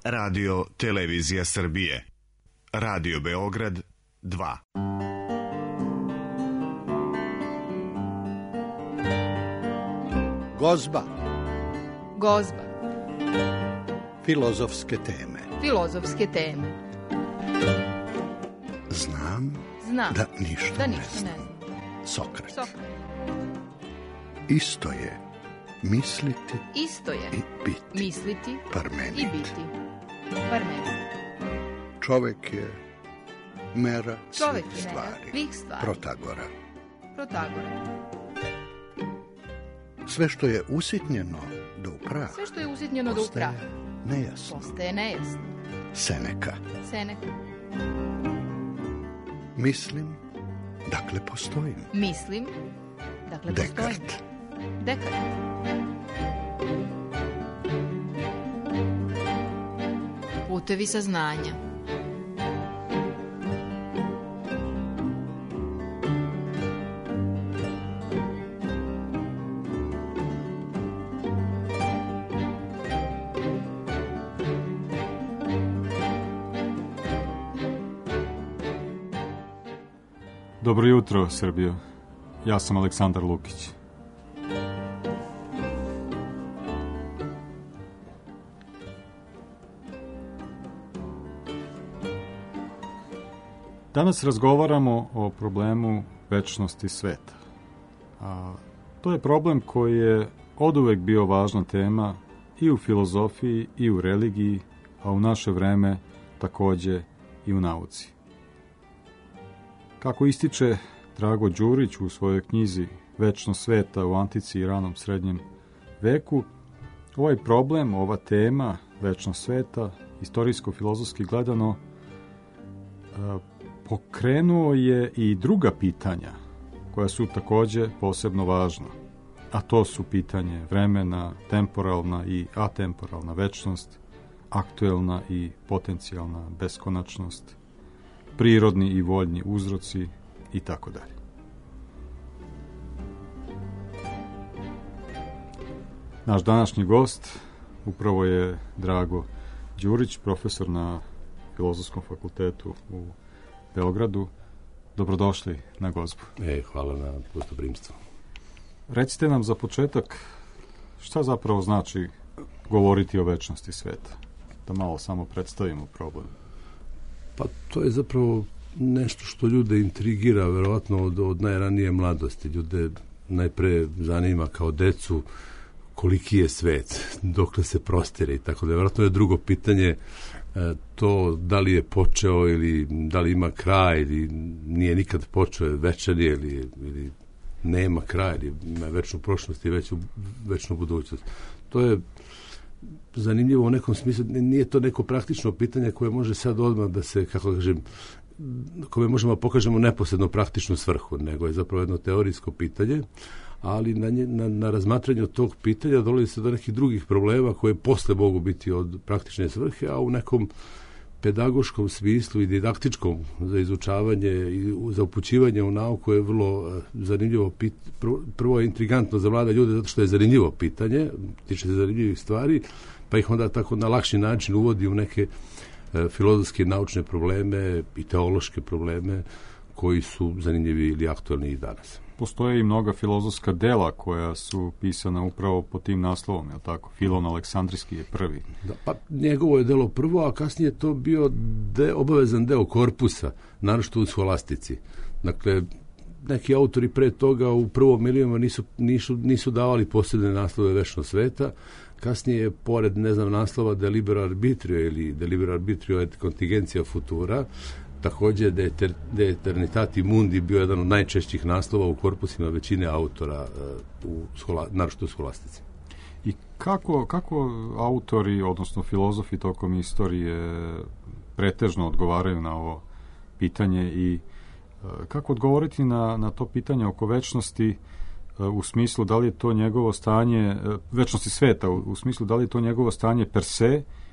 Radio Televizija Srbije. Radio Beograd 2. Gozba. Gozba. Filozofske teme. Filozofske teme. Znam da ništa ne znam. Sokrat. Isto je misliti i biti. Misliti Parmenid. i biti. Parmenid. Čovek je mera Čovek svih je mera stvari. svih stvari. Protagora. Sve što je usitnjeno do prah. Sve što je usitnjeno do prah. Nejasno. Postaje nejasno. Seneka. Mislim, dakle postojim. Mislim, dakle postojim. Dekart. Putevi saznanja. Dobro jutro, Srbijo. Ja sam Aleksandar Lukić. Danas razgovaramo o problemu večnosti sveta. To je problem koji je oduvek bio važna tema i u filozofiji i u religiji, a u naše vreme takođe i u nauci. Kako ističe Drago Đurić u svojoj knjizi Večnost sveta u antici i ranom srednjem veku, ovaj problem, ova tema, večnost sveta, istorijsko-filozofski gledano, pokrenuo je i druga pitanja koja su takođe posebno važna, a to su pitanje vremena, temporalna i atemporalna večnost, aktuelna i potencijalna beskonačnost, prirodni i voljni uzroci i tako dalje. Naš današnji gost upravo je Drago Đurić, profesor na Filozofskom fakultetu u Beogradu. Dobrodošli na Gozbu. Hvala na gostoprimstvu. Recite nam za početak šta zapravo znači govoriti o večnosti sveta? Da malo samo predstavimo problem. Pa to je zapravo nešto što ljude intrigira, verovatno od najranije mladosti. Ljude najpre zanima kao decu koliki je svet, dokle se prostire i tako da. Verovatno je drugo pitanje to da li je počeo ili da li ima kraj ili nije nikad počeo, večer je ili nema kraja ili ima večnu prošlost i večnu budućnost. To je zanimljivo u nekom smislu, nije to neko praktično pitanje koje može sad odmah da se, kako kažem, kome možemo pokažemo neposredno praktičnu svrhu, nego je zapravo jedno teorijsko pitanje, ali na razmatranju tog pitanja dolazi se do nekih drugih problema koje posle mogu biti od praktične svrhe, a u nekom pedagoškom smislu i didaktičkom za izučavanje i za upućivanje u nauku je vrlo zanimljivo prvo je intrigantno za mlade ljude zato što je zanimljivo pitanje, tiče se zanimljivih stvari, pa ih onda tako na lakši način uvodi u neke filozofske naučne probleme i teološke probleme koji su zanimljivi ili aktualni i danas. Postoje i mnoga filozofska dela koja su pisana upravo pod tim naslovom, je li tako? Filon Aleksandrijski je prvi. Da, pa njegovo je delo prvo, a kasnije to bio obavezan deo korpusa, naročito u scholastici. Dakle, neki autori pre toga u prvom milijuma nisu davali posebne naslove večnog sveta, kasnije je pored, naslova De Libero Arbitrio ili De Libero Arbitrio et Contingentia Futura, takođe De Eternitati Mundi bio jedan od najčešćih naslova u korpusima većine autora, naročito u scholastici. I kako autori, odnosno filozofi tokom istorije pretežno odgovaraju na ovo pitanje i kako odgovoriti na to pitanje oko večnosti u smislu da li je to njegovo stanje, večnosti sveta, u smislu da li je to njegovo stanje per se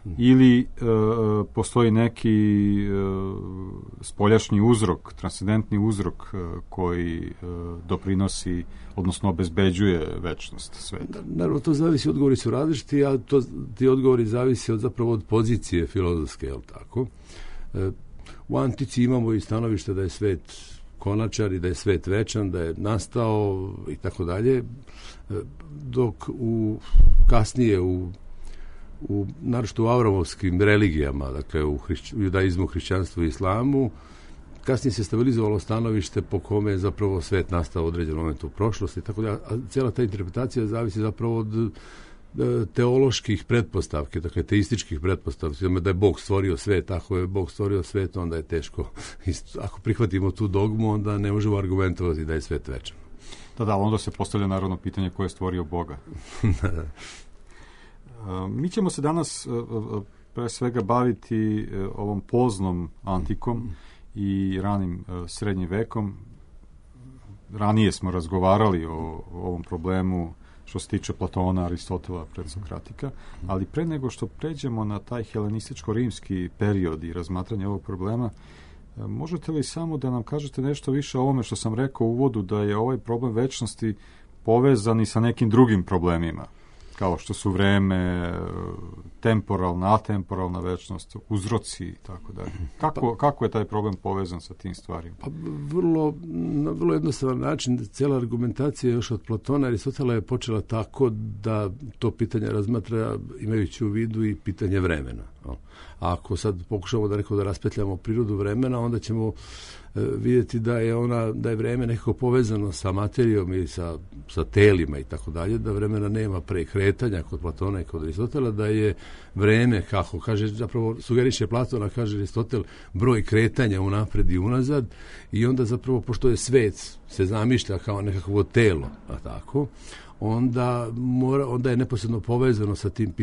ili postoji neki spoljašnji uzrok, transcendentni uzrok koji doprinosi, odnosno obezbeđuje večnost sveta? Naravno, to zavisi, odgovori su različiti, a ti odgovori zavisi zapravo od pozicije filozofske, je li tako? U antici imamo i stanovište da je svet konačan i da je svet večan, da je nastao i tako dalje, dok kasnije naročito u avramovskim religijama, dakle u judaizmu, hrišćanstvu i islamu, kasnije se stabilizovalo stanovište po kome je zapravo svet nastao u određenom momentu u prošlosti, tako da, a cijela ta interpretacija zavisi zapravo od teoloških pretpostavki, dakle teističkih pretpostavki, da je Bog stvorio svet. Ako je Bog stvorio svet, onda je teško. Ako prihvatimo tu dogmu, onda ne možemo argumentovati da je svet večan. Da, onda se postavlja narodno pitanje ko je stvorio Boga. Mi ćemo se danas pre svega baviti ovom poznom antikom i ranim srednjim vekom. Ranije smo razgovarali o ovom problemu što se tiče Platona, Aristotela, predsokratika, ali pre nego što pređemo na taj helenističko-rimski period i razmatranje ovog problema, možete li samo da nam kažete nešto više o ovome što sam rekao u uvodu, da je ovaj problem večnosti povezan i sa nekim drugim problemima, kao što su vreme, temporalna, atemporalna večnost, uzroci i tako dalje. Kako je taj problem povezan sa tim stvarima? Pa na vrlo jednostavan način. Cijela argumentacija još od Platona i Aristotela je počela tako da to pitanje razmatra imajući u vidu i pitanje vremena. A ako sad pokušamo da raspetljamo prirodu vremena, onda ćemo vidjeti da je vreme nekako povezano sa materijom i sa telima i tako dalje, da vremena nema prekretanja kod Platona i kod Aristotela, da je vreme, kako kaže, zapravo sugeriše Platona, kaže Aristotel, broj kretanja unapred i unazad, i onda zapravo, pošto je svet se zamišlja kao nekakvo telo, a tako, onda je neposredno povezano sa tim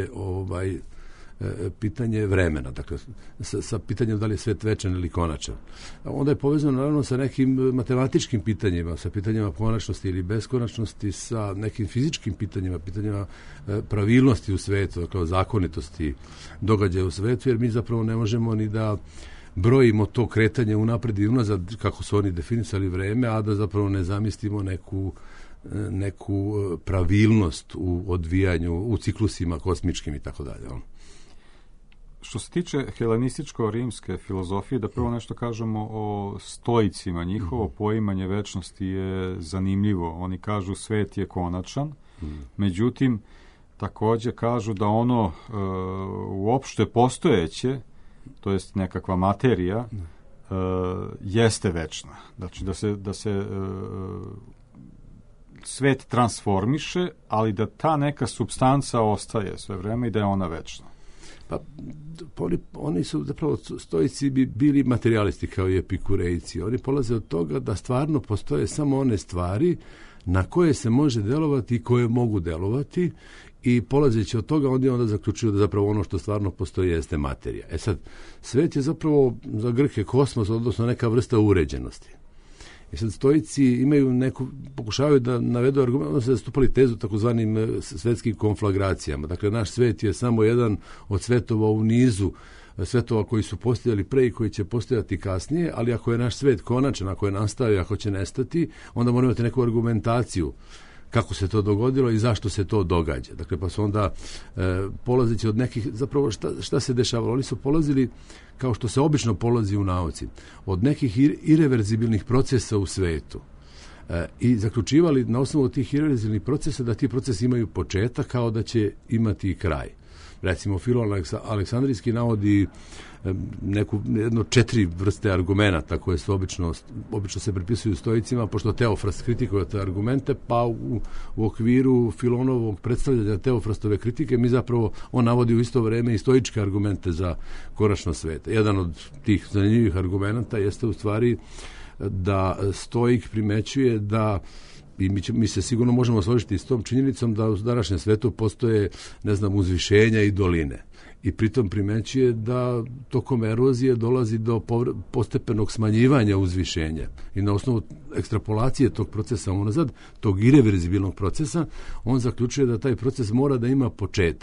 pitanje vremena, dakle sa pitanjem da li je svet večan ili konačan. Onda je povezano naravno sa nekim matematičkim pitanjima, sa pitanjima konačnosti ili beskonačnosti, sa nekim fizičkim pitanjima pravilnosti u svetu, dakle zakonitosti događaja u svetu, jer mi zapravo ne možemo ni da brojimo to kretanje unapred i unazad kako su oni definisali vreme, a da zapravo ne zamislimo neku pravilnost u odvijanju, u ciklusima kosmičkim i tako dalje. Što se tiče helenističko-rimske filozofije, da prvo nešto kažemo o stoicima. Njihovo poimanje večnosti je zanimljivo. Oni kažu svet je konačan, međutim, također kažu da ono uopšte postojeće, to jest nekakva materija, jeste večna. Znači da se svet transformiše, ali da ta neka supstanca ostaje sve vreme i da je ona večna. Pa oni su zapravo, stoici bi bili materijalisti kao i epikurejci. Oni polaze od toga da stvarno postoje samo one stvari na koje se može delovati i koje mogu delovati, i polazeći od toga onda zaključuju da zapravo ono što stvarno postoji jeste materija. Sad, svet je zapravo za Grke kosmos, odnosno neka vrsta uređenosti. I sad stoici imaju pokušavaju da navedu argument, odnosno da zastupali tezu takozvanim svetskim konflagracijama. Dakle, naš svet je samo jedan od svetova u nizu svetova koji su postojali pre i koji će postojati kasnije, ali ako je naš svet konačan, ako je nastao i ako će nestati, onda moramo imati neku argumentaciju kako se to dogodilo i zašto se to događa. Dakle, pa su onda polazeći od nekih, zapravo šta se dešavalo? Oni su polazili, kao što se obično polazi u nauci, od nekih ireverzibilnih procesa u svetu i zaključivali na osnovu tih ireverzibilnih procesa da ti procesi imaju početak kao da će imati i kraj. Recimo, Filon Aleksandrijski navodi jedno 4 vrste argumenata koje su obično se pripisuju stoicima, pošto Teofrast kritikuje te argumente, pa u okviru Filonovog predstavljanja Teofrastove kritike mi zapravo, on navodi u isto vrijeme i stoičke argumente za konačnost sveta. Jedan od tih zanimljivih argumenata jeste u stvari da stoik primećuje da, i mi se sigurno možemo složiti s tom činjenicom, da u današnjem svetu postoje, uzvišenja i doline. I pritom primećuje da tokom erozije dolazi do postepenog smanjivanja uzvišenja. I na osnovu ekstrapolacije tog procesa unazad, tog ireverzibilnog procesa, on zaključuje da taj proces mora da ima početak.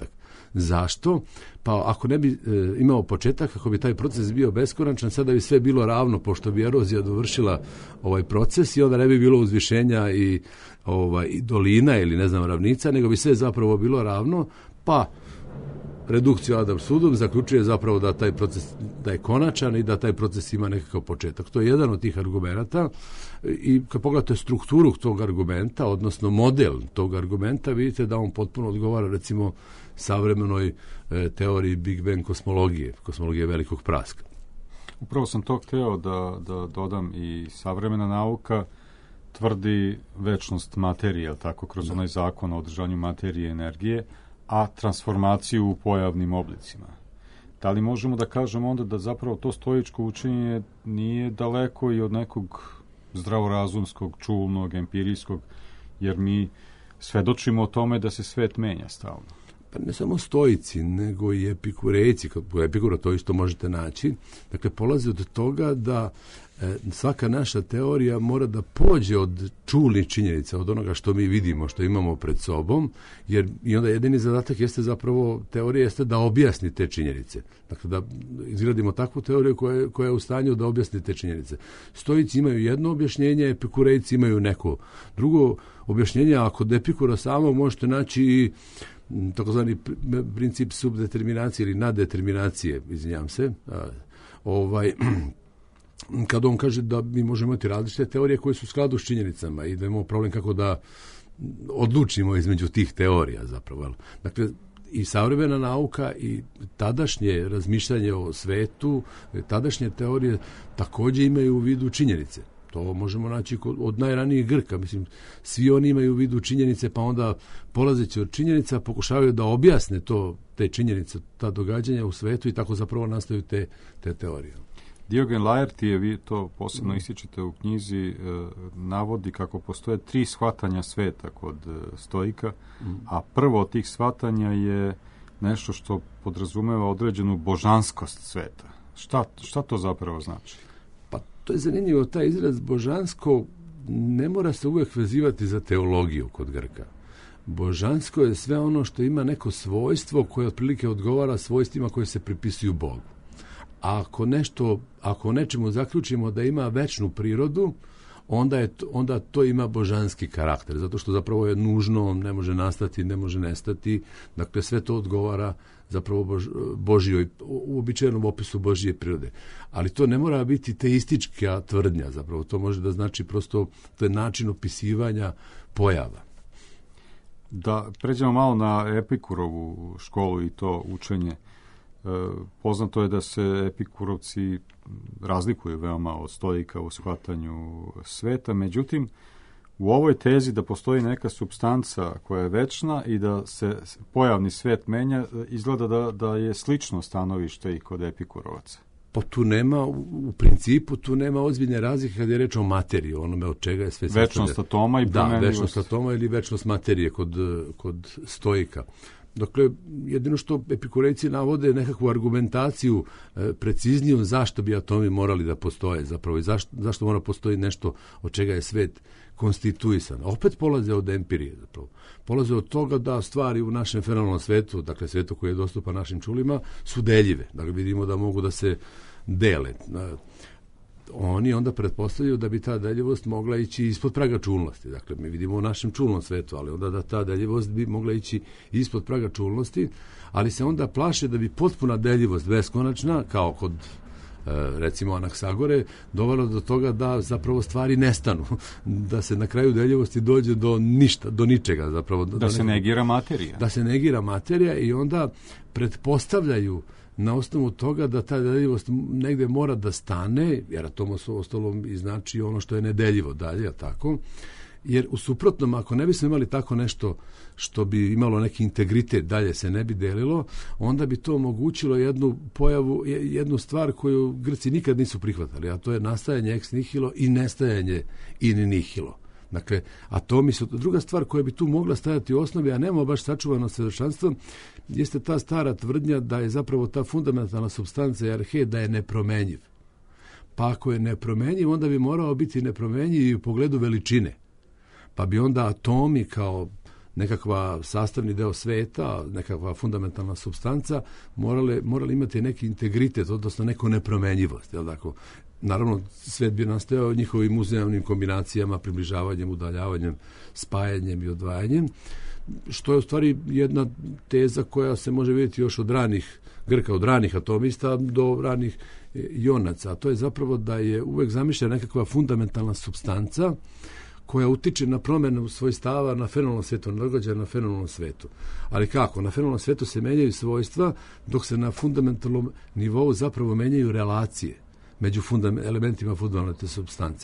Zašto? Pa ako ne bi imao početak, ako bi taj proces bio beskonačan, sada bi sve bilo ravno, pošto bi erozija dovršila ovaj proces i onda ne bi bilo uzvišenja i dolina ili ne znam ravnica, nego bi sve zapravo bilo ravno, pa redukciju ad absurdum zaključuje zapravo da taj proces da je konačan i da taj proces ima nekakav početak. To je jedan od tih argumenata i kad pogledate strukturu tog argumenta, odnosno model tog argumenta, vidite da on potpuno odgovara recimo savremenoj teoriji Big Bang kosmologije velikog praska. Upravo sam to hteo da dodam, i savremena nauka tvrdi večnost materije, tako, kroz onaj zakon o održanju materije i energije, a transformaciju u pojavnim oblicima. Da li možemo da kažemo onda da zapravo to stoičko učenje nije daleko i od nekog zdravorazumskog, čulnog, empirijskog, jer mi svedočimo o tome da se svet menja stalno? Pa ne samo stoici, nego i epikurejci. U Epikura to isto možete naći. Dakle, polazi od toga da svaka naša teorija mora da pođe od čulnih činjenica, od onoga što mi vidimo, što imamo pred sobom, jer i onda jedini zadatak jeste zapravo, teorija jeste da objasni te činjenice. Dakle, da izgradimo takvu teoriju koja je u stanju da objasni te činjenice. Stoici imaju jedno objašnjenje, epikurejci imaju neko drugo objašnjenje, a kod Epikura samo možete naći i takozvani princip subdeterminacije ili naddeterminacije, izvinjam se, kada on kaže da mi možemo imati različite teorije koje su u skladu s činjenicama i da imamo problem kako da odlučimo između tih teorija zapravo. Dakle, i savremena nauka i tadašnje razmišljanje o svetu, tadašnje teorije također imaju u vidu činjenice. To možemo naći od najranijih Grka. Mislim, svi oni imaju u vidu činjenice, pa onda polazeći od činjenica pokušavaju da objasne te činjenice, ta događanja u svetu i tako zapravo nastaju te teorije. Diogen Laertije, vi to posebno ističete u knjizi, navodi kako postoje 3 shvatanja sveta kod stoika, a prvo od tih shvatanja je nešto što podrazumeva određenu božanskost sveta. Šta to zapravo znači? Pa to je zanimljivo, taj izraz božansko ne mora se uvijek vezivati za teologiju kod Grka. Božansko je sve ono što ima neko svojstvo koje otprilike odgovara svojstvima koje se pripisuju Bogu. A ako o nečemu zaključimo da ima večnu prirodu, onda to ima božanski karakter, zato što zapravo je nužno, ne može nastati, ne može nestati. Dakle, sve to odgovara zapravo Božjoj, uobičajenom opisu Božje prirode. Ali to ne mora biti teistička tvrdnja, zapravo to može da znači prosto, to je način opisivanja pojava. Da pređemo malo na Epikurovu školu i to učenje. Poznato je da se Epikurovci razlikuju veoma od stoika u shvatanju sveta, međutim u ovoj tezi da postoji neka supstanca koja je večna i da se pojavni svet menja, izgleda da je slično stanovište i kod Epikurovaca. Pa tu nema, u principu tu nema ozbiljne razlike kad je reč o materiji, onome od čega je sve sastavljeno. Večnost atoma i promenljivost. Da, večnost atoma ili večnost materije kod stoika. Dakle, jedino što epikurejci navode nekakvu argumentaciju precizniju zašto bi atomi morali da postoje zapravo i zašto mora postoji nešto od čega je svet konstituisan. Opet polaze od empirije zapravo. Polaze od toga da stvari u našem fenomenalnom svetu, dakle svetu koji je dostupan našim čulima, su deljive. Dakle, vidimo da mogu da se dele. Oni onda pretpostavljaju da bi ta deljivost mogla ići ispod praga čulnosti. Dakle, mi vidimo u našem čulnom svetu, ali onda da ta deljivost bi mogla ići ispod praga čulnosti, ali se onda plaše da bi potpuna deljivost beskonačna, kao kod recimo Anaksagore, dovelo do toga da zapravo stvari nestanu, da se na kraju deljivosti dođe do ništa, do ničega zapravo. Da se negira materija. Da se negira materija i onda pretpostavljaju na osnovu toga da ta deljivost negde mora da stane, jer atom ostalom i znači ono što je nedeljivo dalje, tako? Jer u suprotnom, ako ne bismo imali tako nešto što bi imalo neki integritet, dalje se ne bi delilo, onda bi to omogućilo jednu stvar koju Grci nikad nisu prihvatali, a to je nastajanje ex nihilo i nestajanje in nihilo. Dakle, atomi su druga stvar koja bi tu mogla stajati u osnovi, a nema baš sačuvano savršenstvo, jeste ta stara tvrdnja da je zapravo ta fundamentalna supstanca arhe da je nepromenjiv. Pa ako je nepromenjiv, onda bi morao biti nepromenjiv i u pogledu veličine. Pa bi onda atomi kao nekakva sastavni deo sveta, nekakva fundamentalna supstanca, morali imati neki integritet, odnosno neku nepromenjivost, jel tako? Naravno, svet bi nastajao njihovim uzajamnim kombinacijama, približavanjem, udaljavanjem, spajanjem i odvajanjem, što je u stvari jedna teza koja se može vidjeti još od ranih Grka, od ranih atomista do ranih jonaca, a to je zapravo da je uvek zamišljena nekakva fundamentalna supstanca koja utiče na promjenu svojstava na fenomenalnom svetu, na događaje na fenomenalnom svetu. Ali kako? Na fenomenalnom svetu se menjaju svojstva, dok se na fundamentalnom nivou zapravo menjaju relacije među elementima fundamentalne supstance.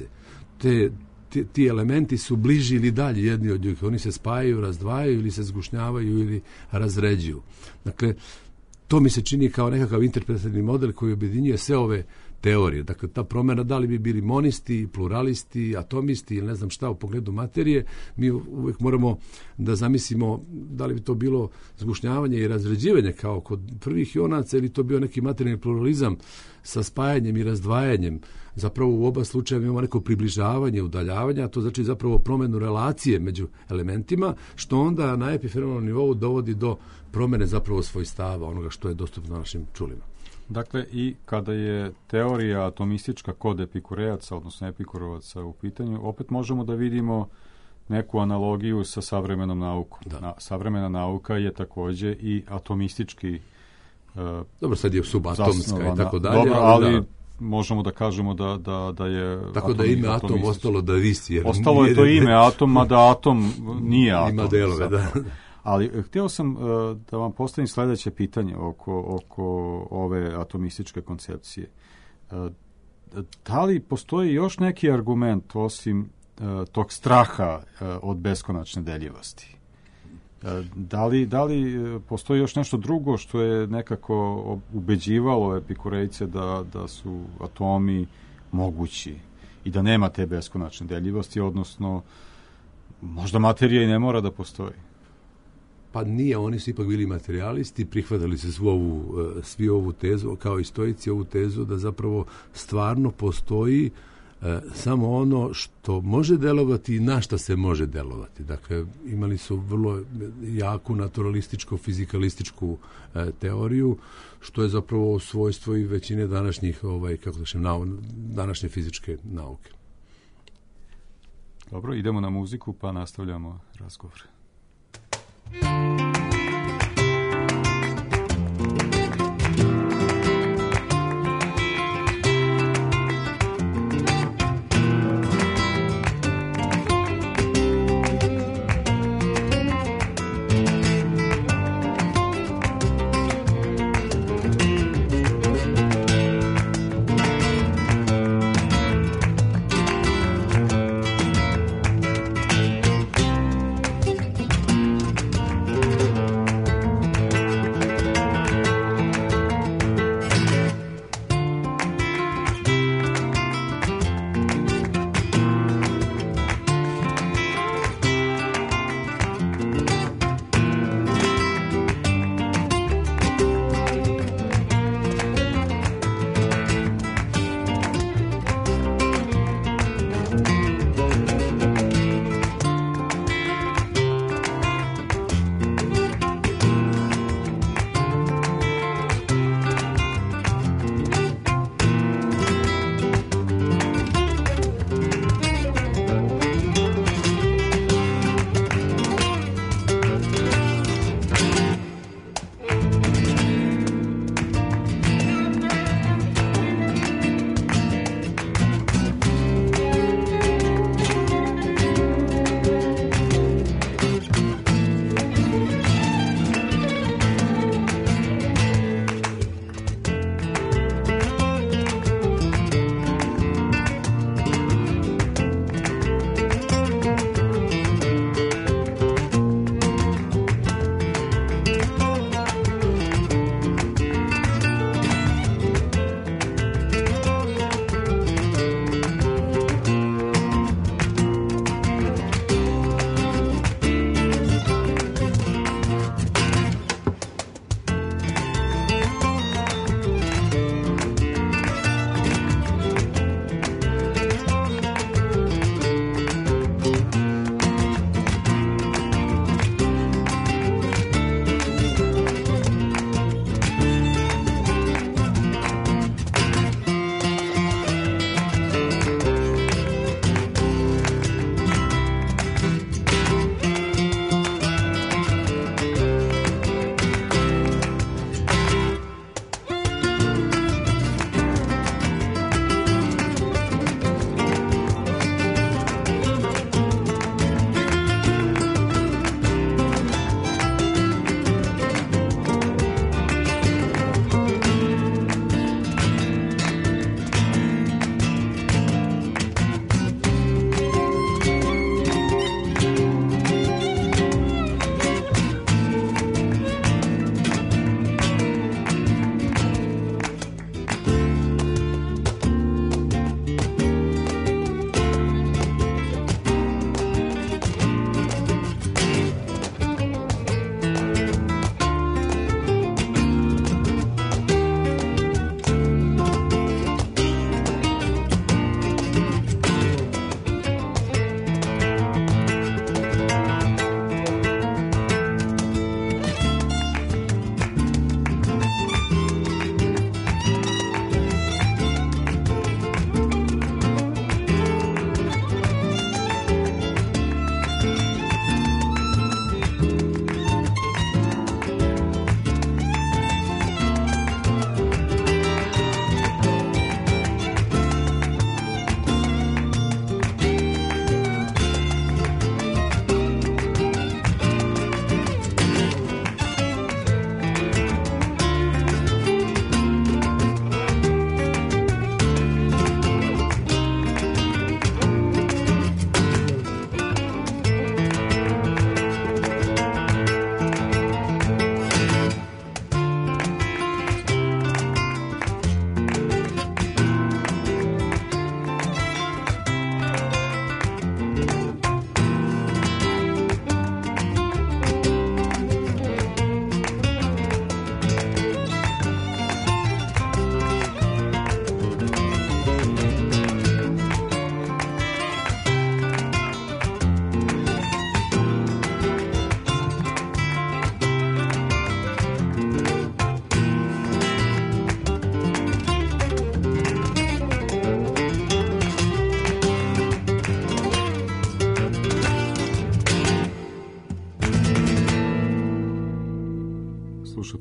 Ti elementi su bliži ili dalji jedni od drugih. Oni se spajaju, razdvajaju ili se zgušnjavaju ili razređuju. Dakle, to mi se čini kao nekakav interpretativni model koji objedinjuje sve ove teorije. Dakle, ta promjena, da li bi bili monisti, pluralisti, atomisti ili ne znam šta u pogledu materije, mi uvijek moramo da zamislimo da li bi to bilo zgušnjavanje i razređivanje kao kod prvih jonaca ili to bio neki materijalni pluralizam sa spajanjem i razdvajanjem. Zapravo u oba slučaja imamo neko približavanje, udaljavanje, a to znači zapravo promjenu relacije među elementima, što onda na epifenomenalnom nivou dovodi do promjene zapravo svojstava, onoga što je dostupno našim čulima. Dakle, i kada je teorija atomistička kod epikurejaca, odnosno epikurovaca u pitanju, opet možemo da vidimo neku analogiju sa savremenom naukom. Savremena nauka je također i atomistički dobro, sad je subatomska i tako dalje. Dobro, ali možemo da kažemo da je... Tako da ime atom ostalo da visi. Ostalo je to ime atom, mada atom nije atom. Ima delove, da. Ali htio sam da vam postavim sljedeće pitanje oko ove atomističke koncepcije. Da li postoji još neki argument osim tog straha od beskonačne deljivosti? Da li postoji još nešto drugo što je nekako ubeđivalo epikurejce da su atomi mogući i da nema te beskonačne deljivosti, odnosno možda materija i ne mora da postoji? Pa nije, oni su ipak bili materijalisti, prihvatili se svi ovu tezu, kao i stoici ovu tezu da zapravo stvarno postoji samo ono što može delovati i na šta se može delovati. Dakle, imali su vrlo jaku naturalističko fizikalističku teoriju, što je zapravo svojstvo i većine današnjih današnje fizičke nauke. Dobro, idemo na muziku pa nastavljamo razgovor.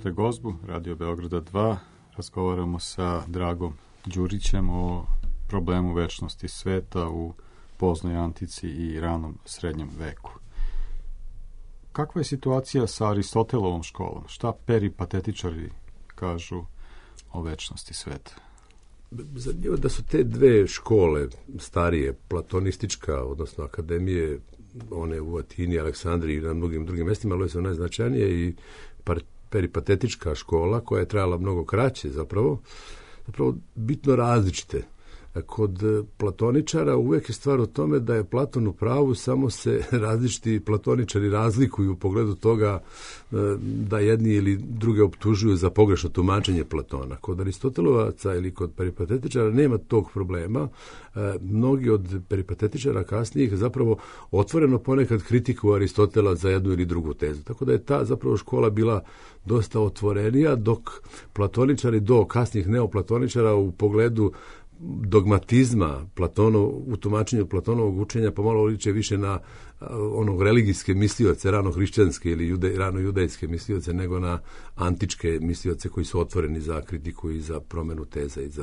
Slušate Gozbu, Radio Beograda 2. Razgovaramo sa Dragom Đurićem o problemu večnosti sveta u poznoj antici i ranom srednjem veku. Kakva je situacija sa Aristotelovom školom? Šta peripatetičari kažu o večnosti sveta? Zanimljivo da su te dve škole starije, platonistička, odnosno akademije, one u Atini, Aleksandriji i na mnogim drugim mjestima, ali su najznačajnije, i peripatetička škola koja je trajala mnogo kraće zapravo bitno različite. Kod platoničara uvijek je stvar u tome da je Platon u pravu, samo se različiti platoničari razlikuju u pogledu toga da jedni ili druge optužuju za pogrešno tumačenje Platona. Kod Aristotelovaca ili kod peripatetičara nema tog problema. Mnogi od peripatetičara kasnijih zapravo otvoreno ponekad kritikuju Aristotela za jednu ili drugu tezu. Tako da je ta zapravo škola bila dosta otvorenija, dok platoničari do kasnijih neoplatoničara u pogledu dogmatizma u tumačenju Platonovog učenja pomalo liče više na onog religijske mislioce, rano hrišćanske ili rano judejske mislioce, nego na antičke mislioce koji su otvoreni za kritiku i za promjenu teza i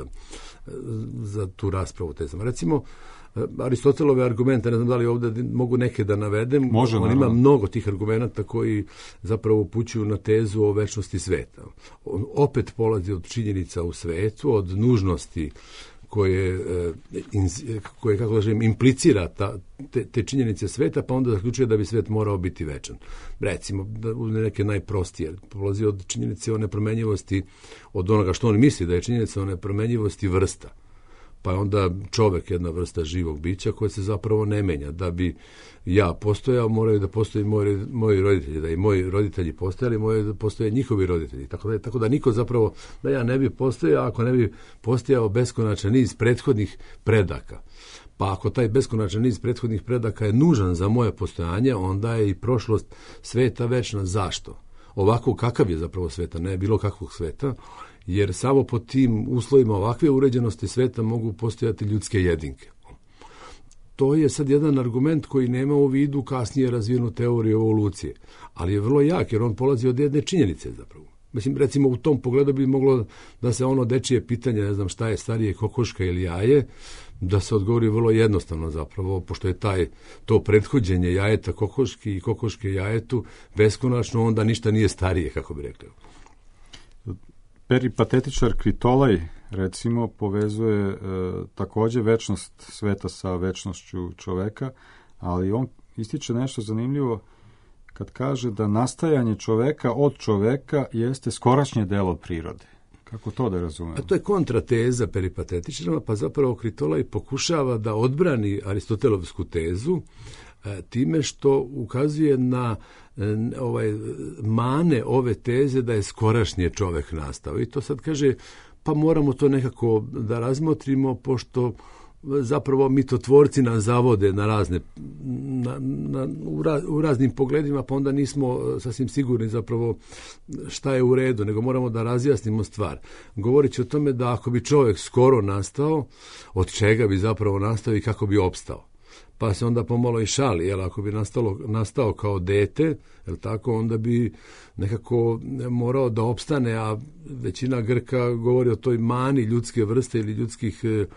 za tu raspravu tezama. Recimo, Aristotelove argumente, ne znam da li ovdje mogu neke da navedem, on ima mnogo tih argumenta koji zapravo upućuju na tezu o večnosti sveta. On opet polazi od činjenica u svetu, od nužnosti koje kako kažem, implicira te činjenice sveta, pa onda zaključuje da bi svet morao biti večan. Recimo, da uzme neke najprostije, polazi od činjenice o nepromenjivosti, od onoga što on misli da je činjenica o nepromenjivosti vrsta. Pa je onda čovjek jedna vrsta živog bića koja se zapravo ne menja. Da bi ja postojao, moraju da postoji moji roditelji, da i moji roditelji postojali, moraju da postoje njihovi roditelji. Tako da niko zapravo, da ja ne bi postojao ako ne bi postojao beskonačan niz prethodnih predaka. Pa ako taj beskonačan niz prethodnih predaka je nužan za moje postojanje, onda je i prošlost sveta večna. Zašto? Ovako kakav je zapravo sveta, ne bilo kakvog sveta, jer samo pod tim uslovima ovakve uređenosti sveta mogu postojati ljudske jedinke. To je sad jedan argument koji nema u vidu kasnije razvijenu teoriju evolucije, ali je vrlo jak jer on polazi od jedne činjenice zapravo. Mislim, recimo u tom pogledu bi moglo da se ono dečije pitanje, ne znam šta je starije, kokoška ili jaje, da se odgovori vrlo jednostavno zapravo, pošto je to prethođenje jajeta kokoški i kokoške jajetu beskonačno, onda ništa nije starije, kako bi rekli. Peripatetičar Kritolaj, recimo, povezuje također večnost sveta sa večnošću čoveka, ali on ističe nešto zanimljivo kad kaže da nastajanje čoveka od čoveka jeste skorašnje delo prirode. Kako to da razumemo? A to je kontrateza peripatetičarima, pa zapravo Kritolaj pokušava da odbrani Aristotelovsku tezu time što ukazuje na mane ove teze da je skorašnje čovek nastao. I to sad kaže, pa moramo to nekako da razmotrimo, pošto zapravo mitotvorci nas zavode na razne, u raznim pogledima, pa onda nismo sasvim sigurni zapravo šta je u redu, nego moramo da razjasnimo stvar. Govorit će o tome da ako bi čovjek skoro nastao, od čega bi zapravo nastao i kako bi opstao. Pa se onda pomalo i šali, jer ako bi nastao kao dete, jel tako, onda bi nekako morao da opstane, a većina Grka govori o toj mani ljudske vrste ili ljudskih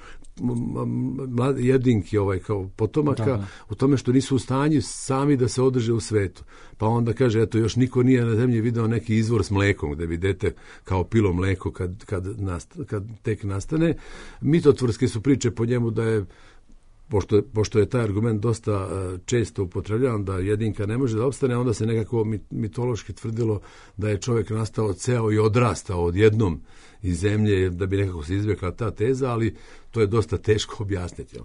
jedinki kao potomaka, u tome što nisu u stanju sami da se održe u svetu. Pa onda kaže, eto, još niko nije na zemlji video neki izvor s mlekom, gde bi dete kao pilo mleko kad tek nastane. Mitotvorske su priče po njemu da je, pošto je taj argument dosta često upotrebljavan, da jedinka ne može da opstane, onda se nekako mitološki tvrdilo da je čovjek nastao ceo i odrastao odjednom iz zemlje, da bi nekako se izbjegla ta teza, ali to je dosta teško objasniti.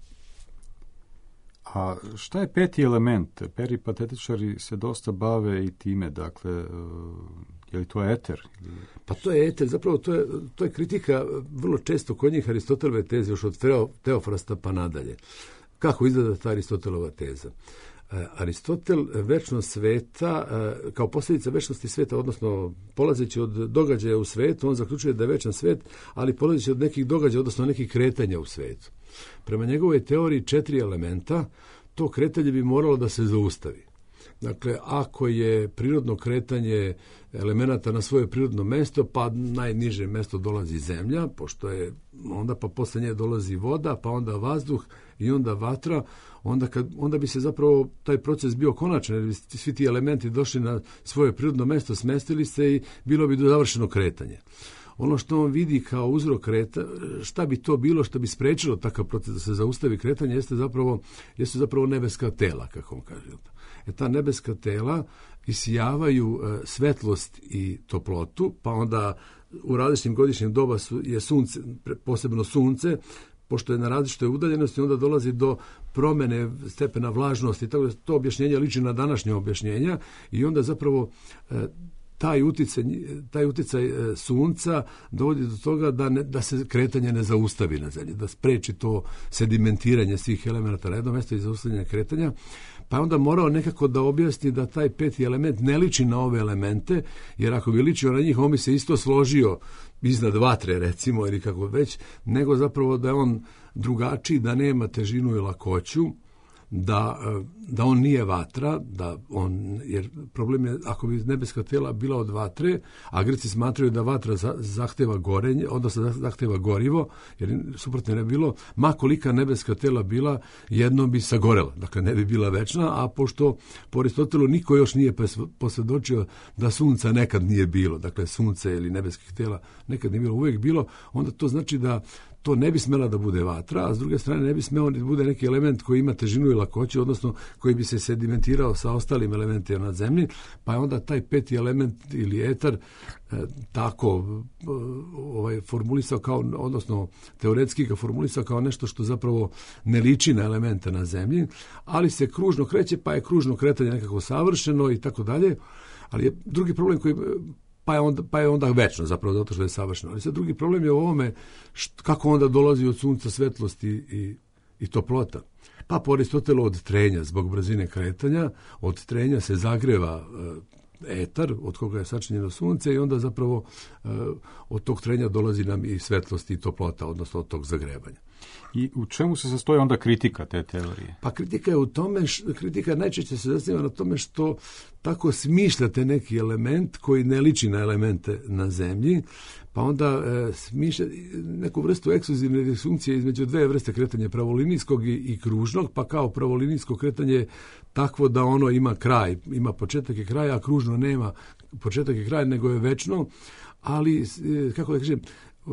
A šta je peti element? Peripatetičari se dosta bave i time, dakle, je li to eter? Pa to je eter, zapravo to je kritika vrlo često kod njih Aristotelove teze, još od Teofrasta pa nadalje. Kako izgleda ta Aristotelova teza? Aristotel večnost sveta, kao posljedica večnosti sveta, odnosno polazeći od događaja u svetu, on zaključuje da je večan svet, ali polazeći od nekih događaja, odnosno nekih kretanja u svetu. Prema njegovoj teoriji 4 elementa, to kretanje bi moralo da se zaustavi. Dakle, ako je prirodno kretanje elemenata na svoje prirodno mesto, pa najniže mesto dolazi zemlja, pošto je onda pa posle nje dolazi voda, pa onda vazduh i onda vatra, onda bi se zapravo taj proces bio konačan, jer bi svi ti elementi došli na svoje prirodno mesto, smestili se i bilo bi završeno kretanje. Ono što on vidi kao uzrok kretanja, šta bi to bilo što bi sprečilo takav proces da se zaustavi kretanje, jeste zapravo nebeska tela, kako on kaže. Ta nebeska tela isijavaju svetlost i toplotu, pa onda u različitim godišnjim doba je sunce, posebno sunce, pošto je na različitoj udaljenosti, onda dolazi do promene stepena vlažnosti. Tako da to objašnjenje liči na današnje objašnjenja i onda zapravo taj uticaj sunca dovodi do toga da se kretanje ne zaustavi na zemlji, da spreči to sedimentiranje svih elemenata na jedno mjesto i zaustavljanje kretanja. Pa je onda morao nekako da objasni da taj peti element ne liči na ove elemente, jer ako bi ličio na njih, on bi se isto složio iznad vatre, recimo, ili kako već, nego zapravo da je on drugačiji, da nema težinu i lakoću, da on nije vatra, jer problem je ako bi nebeska tela bila od vatre, a Grci smatraju da vatra zahteva gorenje, odnosno zahteva gorivo, jer suprotno ne bilo, ma kolika nebeska tela bila, jednom bi sagorela, dakle ne bi bila večna, a pošto po Aristotelu niko još nije posvjedočio da sunca nekad nije bilo, dakle sunce ili nebeskih tela nekad nije bilo, uvijek bilo, onda to znači da to ne bi smela da bude vatra, a s druge strane ne bi smelo da bude neki element koji ima težinu i lakoću, odnosno koji bi se sedimentirao sa ostalim elementima na zemlji, pa je onda taj peti element ili etar tako formulisao kao, odnosno teoretski ga formulisao kao nešto što zapravo ne liči na elemente na zemlji, ali se kružno kreće, pa je kružno kretanje nekako savršeno i tako dalje, ali je drugi problem koji pa je onda večno, zapravo zato što je savršeno. Ali sad drugi problem je u ovome kako onda dolazi od sunca svetlost i toplota. Pa po Aristotelu od trenja, zbog brzine kretanja, od trenja se zagreva etar, od koga je sačinjeno sunce i onda zapravo od tog trenja dolazi nam i svetlost i toplota, odnosno od tog zagrevanja. I u čemu se sastoji onda kritika te teorije? Pa kritika je u tome, kritika najčešće se zasniva na tome što tako smišljate neki element koji ne liči na elemente na zemlji, pa onda smišljate neku vrstu ekskluzivne disfunkcije između dve vrste kretanja, pravolinijskog i kružnog, pa kao pravolinijsko kretanje takvo da ono ima kraj, ima početak i kraj, a kružno nema početak i kraj, nego je večno, ali, kako da kažem,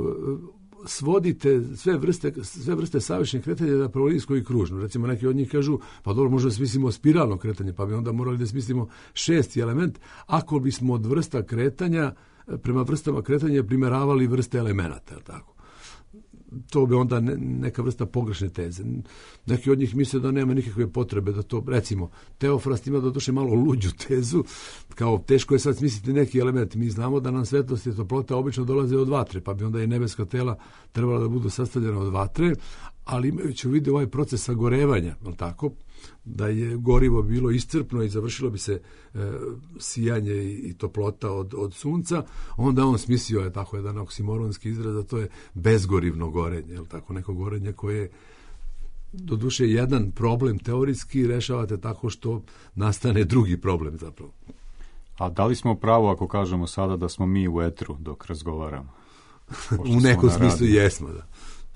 svodite sve vrste savršenih kretanja na pravolinijsko i kružno. Recimo, neki od njih kažu, pa dobro, možda smislimo spiralno kretanje, pa bi onda morali da smislimo šesti element, ako bismo od vrsta kretanja, prema vrstama kretanja primeravali vrste elemenata, tako. To bi onda neka vrsta pogrešne teze. Neki od njih misle da nema nikakve potrebe da to, recimo, Teofrast ima doduše malo luđu tezu, kao teško je sad smisliti neki element. Mi znamo da nam svetlost i toplota obično dolaze od vatre, pa bi onda i nebeska tela trebala da budu sastavljena od vatre, ali imajući u vidu ovaj proces sagorevanja, tako, da je gorivo bilo iscrpno i završilo bi se sijanje i toplota od sunca, onda on smislio je tako jedan oksimoronski izraz, a to je bezgorivno gorenje, tako, neko gorenje koje doduše jedan problem teorijski rešavate tako što nastane drugi problem zapravo. A da li smo pravo ako kažemo sada da smo mi u etru dok razgovaramo? U nekom smislu jesmo, da.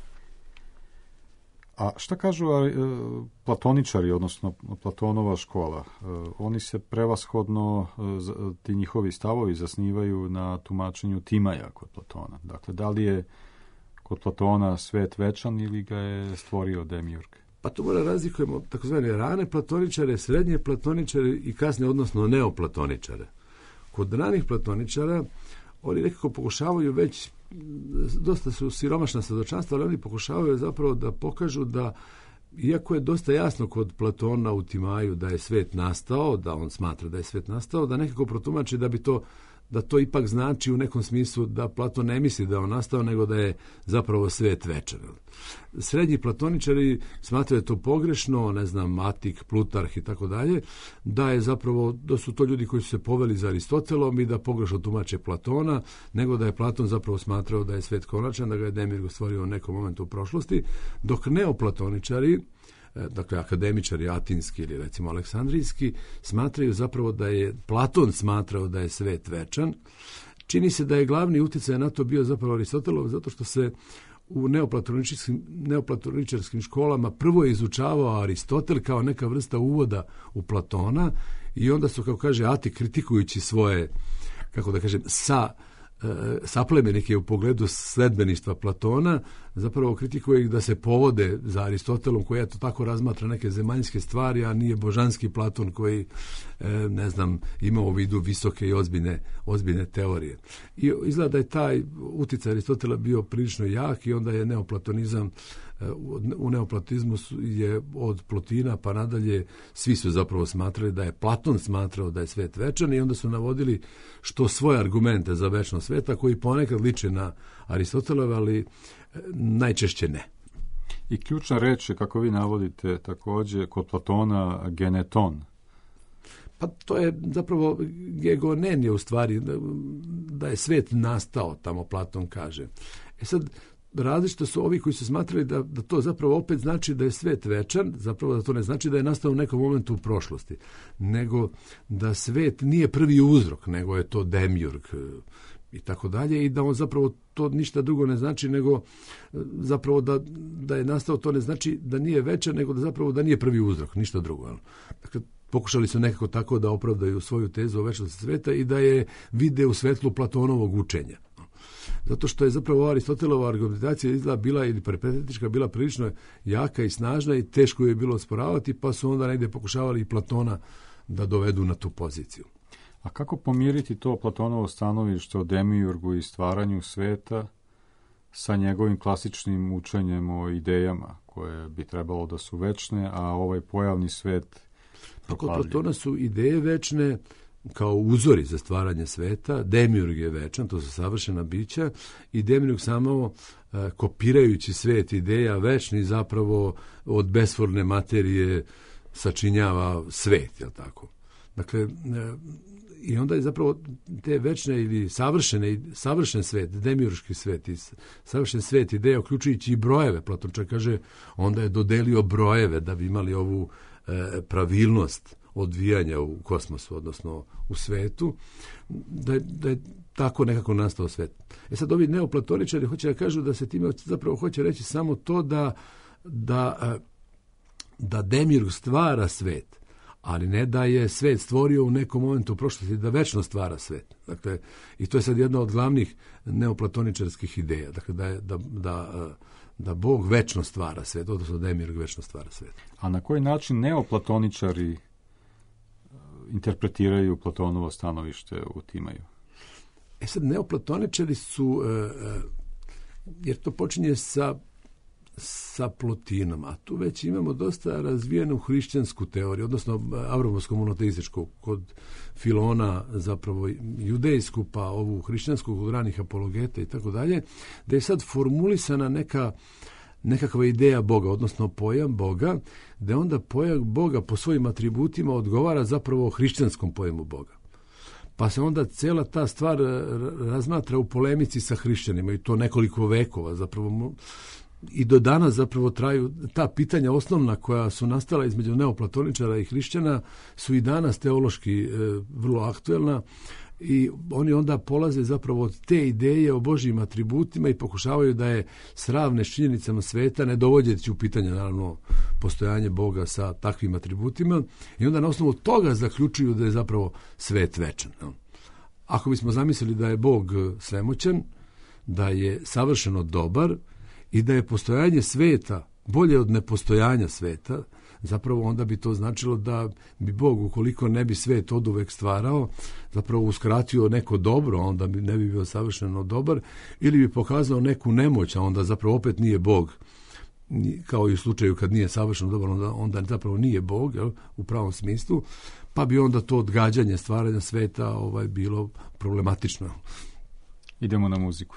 A šta kažu platoničari, odnosno Platonova škola? Oni se prevashodno, ti njihovi stavovi zasnivaju na tumačenju Timaja kod Platona. Dakle, da li je kod Platona svet večan ili ga je stvorio Demiurg? Pa tu mora razlikujemo takozvane rane platoničare, srednje platoničare i kasne, odnosno neoplatoničare. Kod ranih platoničara oni nekako pokušavaju već, dosta su siromašna svedočanstva, ali oni pokušavaju zapravo da pokažu da, iako je dosta jasno kod Platona u Timaju da je svet nastao, da on smatra da je svet nastao, da nekako protumači da to ipak znači u nekom smislu da Platon ne misli da je on nastao, nego da je zapravo svet večer. Srednji platoničari smatraju to pogrešno, ne znam, Atik, Plutarh i tako dalje, da su to ljudi koji su se poveli za Aristotelom i da pogrešno tumače Platona, nego da je Platon zapravo smatrao da je svet konačan, da ga je Demiurg stvorio u nekom momentu u prošlosti, dok neoplatoničari dakle akademičari atinski ili recimo aleksandrijski, smatraju zapravo da je Platon smatrao da je svet večan. Čini se da je glavni utjecaj na to bio zapravo Aristotelov, zato što se u neoplatoničarskim školama prvo je izučavao Aristotel kao neka vrsta uvoda u Platona i onda su, kako kaže Ati, kritikujući svoje, kako da kažem, saplemenike u pogledu sledbeništva Platona, zapravo kritikuje ih da se povode za Aristotelom, koji to tako razmatra neke zemaljske stvari, a nije božanski Platon koji, ima u vidu visoke i ozbiljne teorije. I izgleda da je taj utjecaj Aristotela bio prilično jak i onda je neoplatonizam, u neoplatizmu je od Plotina pa nadalje svi su zapravo smatrali da je Platon smatrao da je svet večan i onda su navodili što svoje argumente za večnost sveta koji ponekad liče na Aristotelove, ali najčešće ne. I ključna reč je, kako vi navodite, također kod Platona geneton. Pa to je zapravo gegonen je u stvari da je svet nastao, tamo Platon kaže. Sad, različito su ovi koji su smatrali da to zapravo opet znači da je svet večan, zapravo da to ne znači da je nastao u nekom momentu u prošlosti, nego da svet nije prvi uzrok, nego je to demiurg i tako dalje, i da on zapravo to ništa drugo ne znači, nego zapravo da je nastao, to ne znači da nije večan, nego da zapravo da nije prvi uzrok, ništa drugo. Dakle, pokušali su nekako tako da opravdaju svoju tezu o večnosti sveta i da je vide u svetlu Platonovog učenja. Zato što je zapravo Aristotelova argumentacija izgleda bila, ili peripatetička, bila prilično jaka i snažna i teško je bilo osporavati, pa su onda negdje pokušavali i Platona da dovedu na tu poziciju. A kako pomiriti to Platonovo stanovište o demiurgu i stvaranju sveta sa njegovim klasičnim učenjem o idejama koje bi trebalo da su večne, a ovaj pojavni svet propavljen? Kod Platona su ideje večne kao uzori za stvaranje sveta, demiurg je večan, to su savršena bića, i demiurg samo kopirajući svet ideja večni zapravo od besforne materije sačinjava svet, jel tako? Dakle, i onda je zapravo te večne ili savršen svet, demiurški svet i savršen svet ideja, uključujući i brojeve, Platon čak kaže, onda je dodelio brojeve da bi imali ovu pravilnost odvijanja u kosmosu, odnosno u svetu, da je tako nekako nastao svet. Sad ovi neoplatoničari hoće da kažu da se time zapravo hoće reći samo to da demiurg stvara svet, ali ne da je svet stvorio u nekom momentu u prošlosti, da večno stvara svet. Dakle, i to je sad jedna od glavnih neoplatoničarskih ideja, dakle da Bog večno stvara svet, odnosno demiurg večno stvara svet. A na koji način neoplatoničari interpretiraju Platonovo stanovište u Timaju? Sad, neoplatoničari su, jer to počinje sa Plotinom, a tu već imamo dosta razvijenu hrišćansku teoriju, odnosno avramovsku monoteističku, kod Filona zapravo judejsku, pa ovu hrišćansku kod ranih apologeta i tako dalje, da je sad formulisana nekakva ideja Boga, odnosno pojam Boga, da onda pojam Boga po svojim atributima odgovara zapravo hrišćanskom pojmu Boga. Pa se onda cijela ta stvar razmatra u polemici sa hrišćanima i to nekoliko vekova zapravo. I do danas zapravo traju ta pitanja osnovna koja su nastala između neoplatoničara i hrišćana su i danas teološki vrlo aktuelna i oni onda polaze zapravo od te ideje o Božjim atributima i pokušavaju da je sravne s činjenicama sveta, ne dovodeći u pitanje naravno postojanje Boga sa takvim atributima, i onda na osnovu toga zaključuju da je zapravo svet večan. Ako bismo zamislili da je Bog svemoćan, da je savršeno dobar i da je postojanje sveta bolje od nepostojanja sveta, zapravo onda bi to značilo da bi Bog, ukoliko ne bi svet oduvek stvarao, zapravo uskratio neko dobro, onda ne bi bio savršeno dobar, ili bi pokazao neku nemoć, a onda zapravo opet nije Bog, kao i u slučaju kad nije savršeno dobar, onda zapravo nije Bog, jel, u pravom smislu, pa bi onda to odgađanje stvaranja sveta bilo problematično. Idemo na muziku.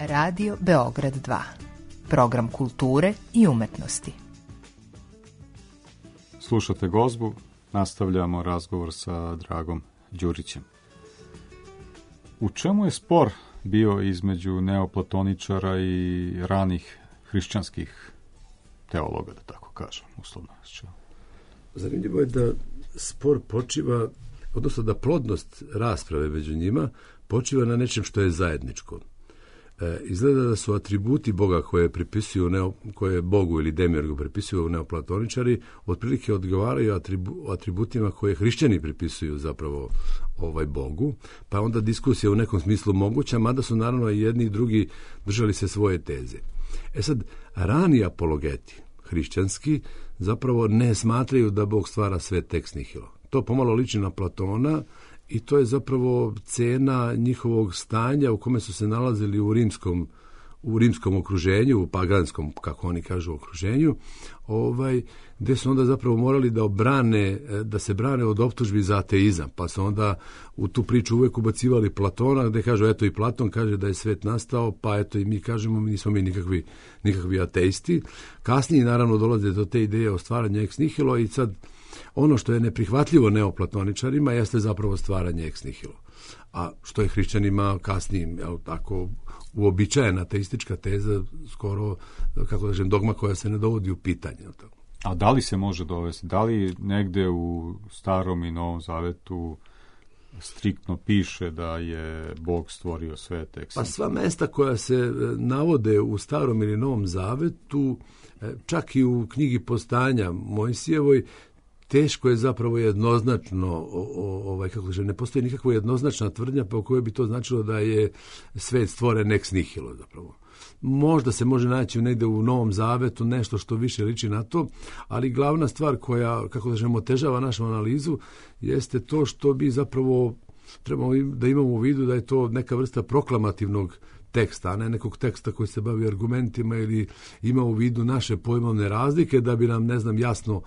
Radio Beograd 2. Program kulture i umetnosti. Slušate Gozbu, nastavljamo razgovor sa Dragom Đurićem. U čemu je spor bio između neoplatoničara i ranih hrišćanskih teologa, da tako kažem, uslovno? Zanimljivo je da spor počiva, odnosno da plodnost rasprave među njima počiva na nečem što je zajedničko. Izgleda da su atributi Boga koje Bogu ili Demiurgu pripisuju neoplatoničari, otprilike odgovaraju atributima koje hrišćani pripisuju zapravo Bogu, pa onda diskusija u nekom smislu moguća, mada su naravno i jedni i drugi držali se svoje teze. Sad, rani apologeti hrišćanski zapravo ne smatraju da Bog stvara svet ex nihilo. To pomalo liči na Platona i to je zapravo cena njihovog stanja u kome su se nalazili u rimskom okruženju, u paganskom, kako oni kažu, okruženju, gde su onda zapravo morali da se brane od optužbi za ateizam, pa su onda u tu priču uvek ubacivali Platona, gde kažu, eto i Platon kaže da je svet nastao, pa eto i mi kažemo, nismo mi nikakvi ateisti. Kasnije naravno dolaze do te ideje o stvaranju ex nihilo i sad ono što je neprihvatljivo neoplatoničarima jeste zapravo stvaranje ex nihilo. A što je hrišćanima kasnije, tako, uobičajena ateistička teza, skoro, kako da kažem, dogma koja se ne dovodi u pitanje. A da li se može dovesti? Da li negde u Starom i Novom Zavetu striktno piše da je Bog stvorio svet ex nihilo? Pa sva mesta koja se navode u Starom ili Novom Zavetu, čak i u knjigi Postanja Mojsijevoj, teško je zapravo jednoznačno, kako kaže, ne postoji nikakva jednoznačna tvrdnja po kojoj bi to značilo da je svet stvoren ex nihilo zapravo. Možda se može naći negde u Novom Zavetu nešto što više liči na to, ali glavna stvar koja, kako da kažemo, otežava našu analizu jeste to što bi zapravo trebamo da imamo u vidu da je to neka vrsta proklamativnog teksta, a ne nekog teksta koji se bavi argumentima ili ima u vidu naše pojmovne razlike da bi nam, jasno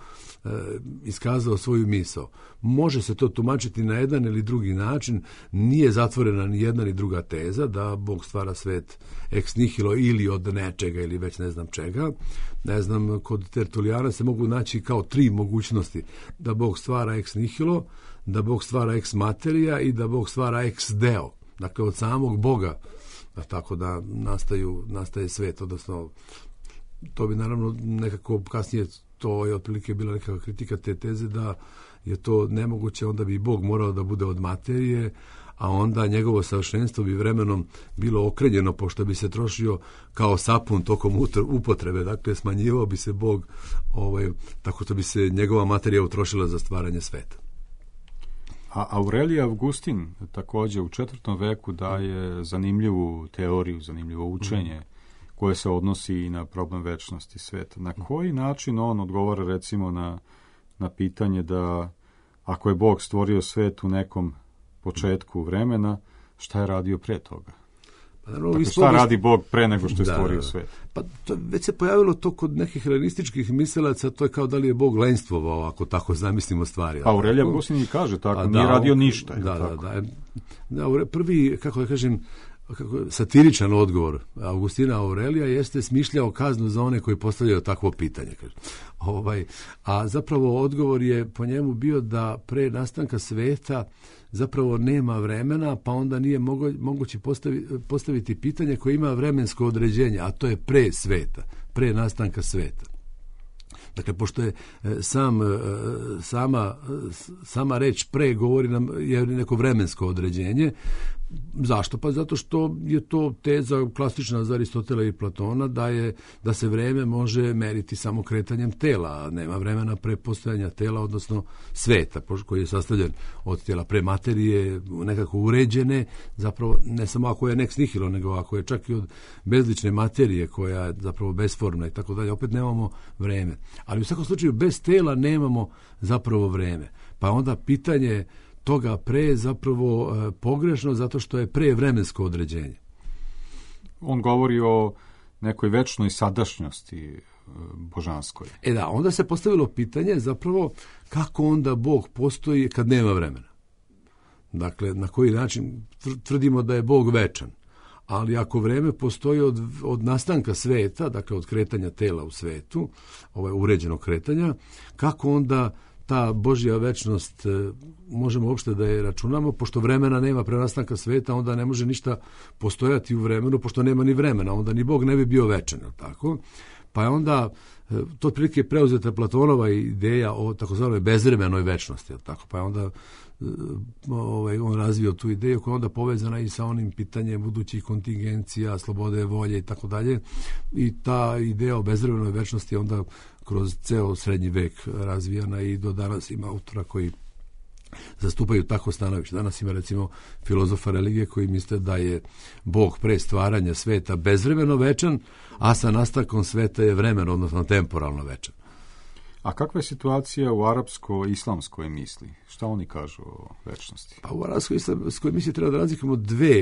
iskazao svoju misao. Može se to tumačiti na jedan ili drugi način, nije zatvorena ni jedna ni druga teza da Bog stvara svet ex nihilo ili od nečega ili već ne znam čega. Kod Tertulijana se mogu naći kao 3 mogućnosti: da Bog stvara ex nihilo, da Bog stvara ex materija i da Bog stvara ex deo. Dakle, od samog Boga, tako da nastaje svet, odnosno to bi naravno nekako kasnije, to je otprilike bila nekakva kritika te teze da je to nemoguće, onda bi Bog morao da bude od materije, a onda njegovo savršenstvo bi vremenom bilo okrenjeno, pošto bi se trošio kao sapun tokom upotrebe, dakle smanjivao bi se Bog, tako da bi se njegova materija utrošila za stvaranje sveta. A Aurelije Augustin također u 4. veku daje zanimljivu teoriju, zanimljivo učenje koje se odnosi i na problem večnosti sveta. Na koji način on odgovara recimo na pitanje da ako je Bog stvorio svet u nekom početku vremena, šta je radio pre toga? Dakle, šta radi Bog pre nego što je stvorio svet? Pa to, već se pojavilo to kod nekih helenističkih miselaca, to je kao da li je Bog lenstvovao, ako tako zamislimo stvari. Pa Aurelije Augustin kaže tako, nije radio ništa. Prvi, kako da kažem, satiričan odgovor Augustina Aurelija jeste smišljao kaznu za one koji postavljaju takvo pitanje. A zapravo odgovor je po njemu bio da pre nastanka sveta zapravo nema vremena, pa onda nije moguće postaviti pitanje koje ima vremensko određenje, a to je pre sveta, pre nastanka sveta. Dakle, pošto je sama reč pre govori nam je neko vremensko određenje. Zašto? Pa zato što je to teza klasična za Aristotela i Platona da se vreme može meriti samo kretanjem tela, a nema vremena pre postojanja tela, odnosno sveta koji je sastavljen od tela, pre materije nekako uređene, zapravo ne samo ako je ex nihilo, nego ako je čak i od bezlične materije koja je zapravo besformna i tako dalje, opet nemamo vreme. Ali u svakom slučaju bez tela nemamo zapravo vreme. Pa onda pitanje toga pre je zapravo pogrešno zato što je pre vremensko određenje. On govori o nekoj večnoj sadašnjosti božanskoj. Onda se postavilo pitanje zapravo kako onda Bog postoji kad nema vremena. Dakle, na koji način tvrdimo da je Bog večan, Ali ako vreme postoji od nastanka sveta, dakle od kretanja tela u svetu, uređenog kretanja, kako onda ta Božja večnost možemo uopšte da je računamo, pošto vremena nema pre nastanka sveta, onda ne može ništa postojati u vremenu, pošto nema ni vremena, onda ni Bog ne bi bio večan, tako? Pa je onda to otprilike preuzeta Platonova ideja o takozvanoj bezvremenoj večnosti, tako? Pa je onda on razvio tu ideju koja je onda povezana i sa onim pitanjem budućih kontingencija, slobode volje i tako dalje. I ta ideja o bezvremenoj večnosti je onda kroz ceo srednji vek razvijana i do danas ima autora koji zastupaju tako stanovište. Danas ima recimo filozofa religije koji misle da je Bog pre stvaranja sveta bezvremeno večan, a sa nastankom sveta je vremeno, odnosno temporalno večan. A kakva je situacija u arapsko-islamskoj misli? Šta oni kažu o večnosti? Pa u arapsko-islamskoj misli treba da razlikujemo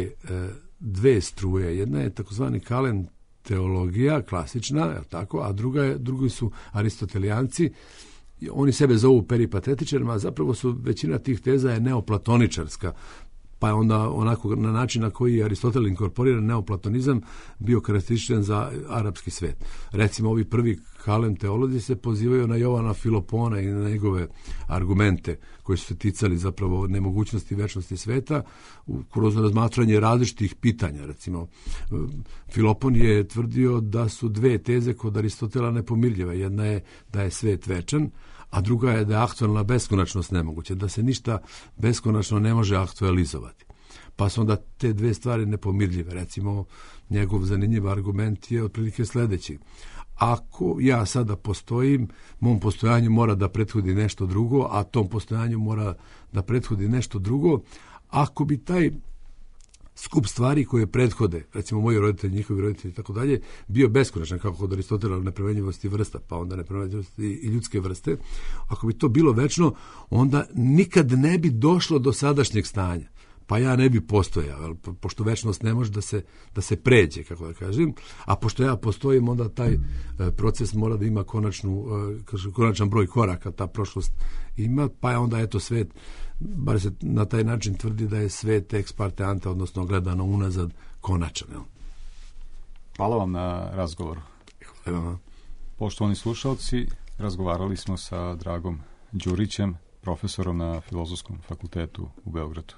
dve struje. Jedna je takozvani kalen teologija, klasična, tako, a drugi su aristotelijanci. Oni sebe zovu peripatetičarima, a zapravo većina tih teza je neoplatoničarska, pa je onda onako na način na koji je Aristotel inkorporiran neoplatonizam bio karakterističan za arapski svet. Recimo, ovi prvi kalen teolozi se pozivaju na Jovana Filopona i na njegove argumente koji su se ticali zapravo nemogućnosti večnosti sveta kroz razmatranje različitih pitanja. Recimo, Filopon je tvrdio da su dve teze kod Aristotela nepomirljive. Jedna je da je svet večan, a druga je da je aktualna beskonačnost nemoguća, da se ništa beskonačno ne može aktualizovati. Pa su onda te dve stvari nepomirljive. Recimo, njegov zanimljiv argument je otprilike sledeći. Ako ja sada postojim, mom postojanju mora da prethodi nešto drugo, a tom postojanju mora da prethodi nešto drugo. Ako bi taj skup stvari koje prethode, recimo moji roditelji, njihovi roditelji i tako dalje, bio beskonačan, kako kod Aristotela nepromenjivosti vrsta, pa onda nepromenjivosti i ljudske vrste, ako bi to bilo večno, onda nikad ne bi došlo do sadašnjeg stanja. Pa ja ne bi postojao, pošto večnost ne može da se pređe, kako da kažem, a pošto ja postojim, onda taj proces mora da ima konačan broj koraka, ta prošlost ima, pa je onda eto svet, bar se na taj način tvrdi da je svet ex parte ante, odnosno gledano unazad, konačan. Jel? Hvala vam na razgovoru. Hvala vam. Poštovani slušalci, razgovarali smo sa Dragom Đurićem, profesorom na Filozofskom fakultetu u Beogradu.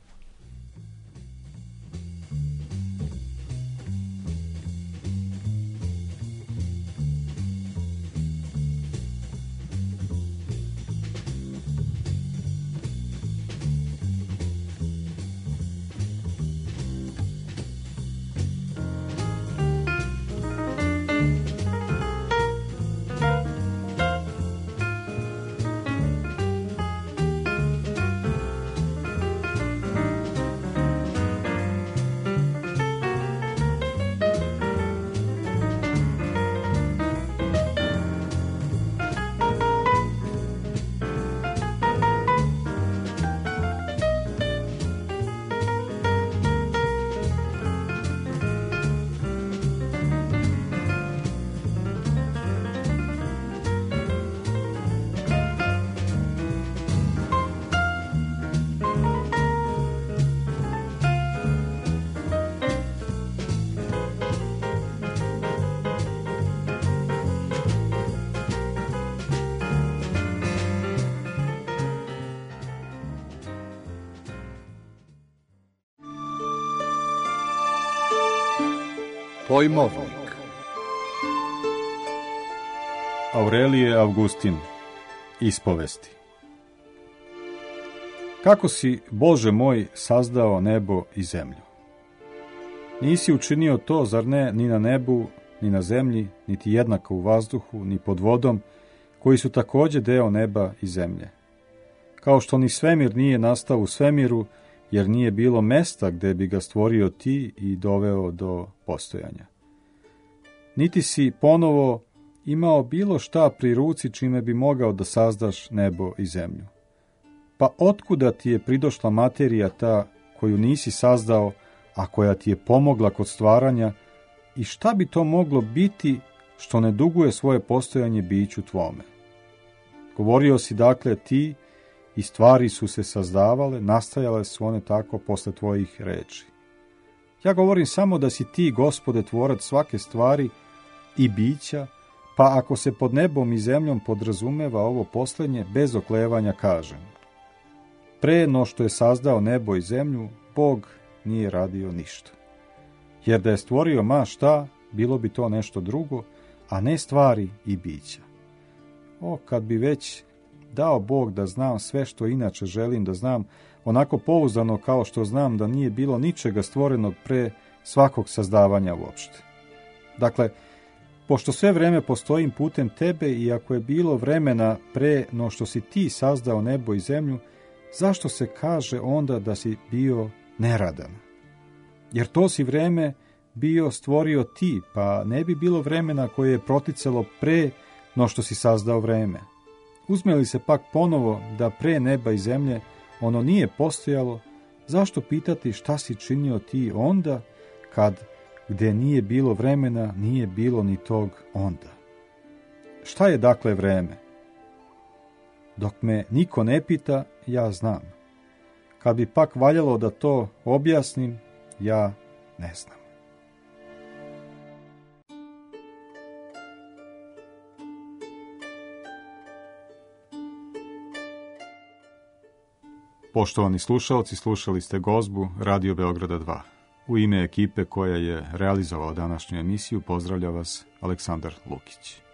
Pojmovnik. Aurelije Augustin, ispovesti. Kako si, Bože moj, sazdao nebo i zemlju? Nisi učinio to, zar ne, ni na nebu, ni na zemlji, niti jednako u vazduhu, ni pod vodom, koji su takođe deo neba i zemlje. Kao što ni svemir nije nastao u svemiru, jer nije bilo mesta gde bi ga stvorio ti i doveo do postojanja. Niti si ponovo imao bilo šta pri ruci čime bi mogao da sazdaš nebo i zemlju. Pa otkuda ti je pridošla materija ta koju nisi sazdao, a koja ti je pomogla kod stvaranja, i šta bi to moglo biti što ne duguje svoje postojanje biću tvome? Govorio si dakle ti, i stvari su se sazdavale, nastajale su one tako posle tvojih reči. Ja govorim samo da si ti, Gospode, tvorac svake stvari i bića, pa ako se pod nebom i zemljom podrazumeva ovo posljednje, bez oklevanja kažem. Pre no što je sazdao nebo i zemlju, Bog nije radio ništa. Jer da je stvorio ma šta, bilo bi to nešto drugo, a ne stvari i bića. O, kad bi već dao Bog da znam sve što inače želim da znam, onako pouzdano kao što znam da nije bilo ničega stvorenog pre svakog sazdavanja uopšte. Dakle, pošto sve vreme postojim putem tebe i ako je bilo vremena pre no što si ti sazdao nebo i zemlju, zašto se kaže onda da si bio neradan? Jer to si vreme bio stvorio ti, pa ne bi bilo vremena koje je proticalo pre no što si sazdao vreme. Uzme li se pak ponovo da pre neba i zemlje ono nije postojalo, zašto pitati šta si činio ti onda, kad gdje nije bilo vremena, nije bilo ni tog onda? Šta je dakle vreme? Dok me niko ne pita, ja znam. Kad bi pak valjalo da to objasnim, ja ne znam. Poštovani slušalci, slušali ste gozbu Radio Beograda 2. U ime ekipe koja je realizovala današnju emisiju pozdravlja vas Aleksandar Lukić.